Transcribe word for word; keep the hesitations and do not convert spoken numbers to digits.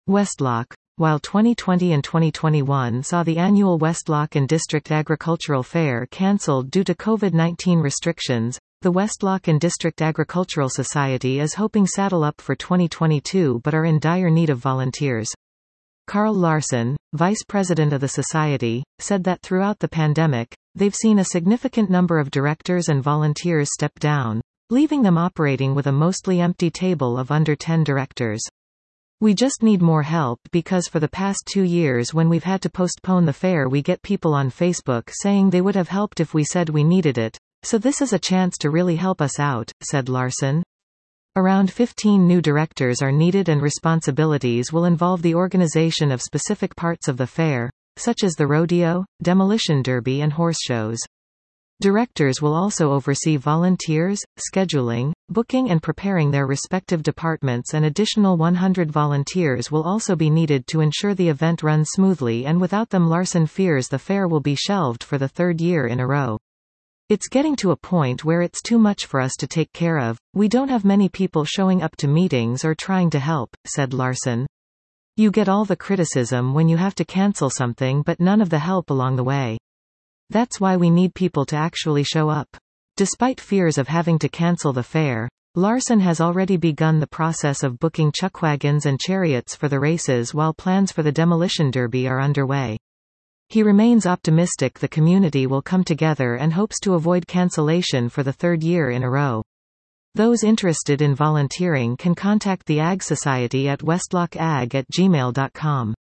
Westlock. While twenty twenty and twenty twenty-one saw the annual Westlock and District Agricultural Fair cancelled due to COVID nineteen restrictions, the Westlock and District Agricultural Society is hoping saddle up for twenty twenty-two but are in dire need of volunteers. Carl Larson, vice president of the society, said that throughout the pandemic, they've seen a significant number of directors and volunteers step down, leaving them operating with a mostly empty table of under ten directors. We just need more help because for the past two years when we've had to postpone the fair we get people on Facebook saying they would have helped if we said we needed it, so this is a chance to really help us out, said Larson. Around fifteen new directors are needed and responsibilities will involve the organization of specific parts of the fair, such as the rodeo, demolition derby and horse shows. Directors will also oversee volunteers, scheduling, booking and preparing their respective departments, and additional one hundred volunteers will also be needed to ensure the event runs smoothly, and without them Larson fears the fair will be shelved for the third year in a row. It's getting to a point where it's too much for us to take care of. We don't have many people showing up to meetings or trying to help, said Larson. You get all the criticism when you have to cancel something but none of the help along the way. That's why we need people to actually show up. Despite fears of having to cancel the fair, Larson has already begun the process of booking chuckwagons and chariots for the races while plans for the demolition derby are underway. He remains optimistic the community will come together and hopes to avoid cancellation for the third year in a row. Those interested in volunteering can contact the Ag Society at westlockag at gmail dot com.